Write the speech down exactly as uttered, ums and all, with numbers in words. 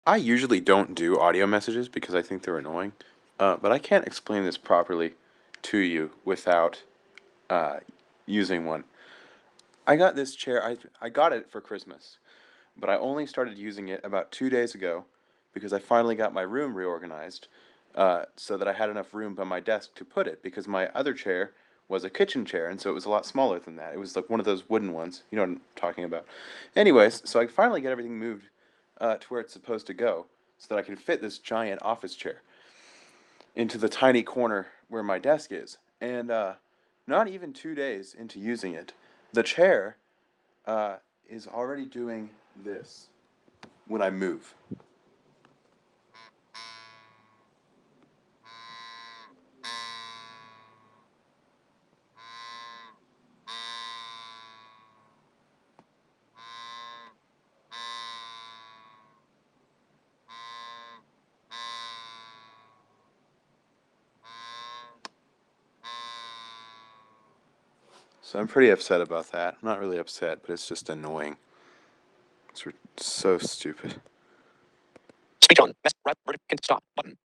I usually don't do audio messages because I think they're annoying, uh, but I can't explain this properly to you without uh, using one. I got this chair. I I got it for Christmas, but I only started using it about two days ago because I finally got my room reorganized, uh, so that I had enough room by my desk to put it. Because my other chair was a kitchen chair, and so it was a lot smaller than that. It was like one of those wooden ones. You know what I'm talking about. Anyways, so I finally get everything moved uh, to where it's supposed to go, so that I can fit this giant office chair into the tiny corner where my desk is. And uh, not even two days into using it, the chair uh, is already doing this when I move. So I'm pretty upset about that. I'm not really upset, but it's just annoying. It's so stupid. Speech on. Best. Right. Stop. Button.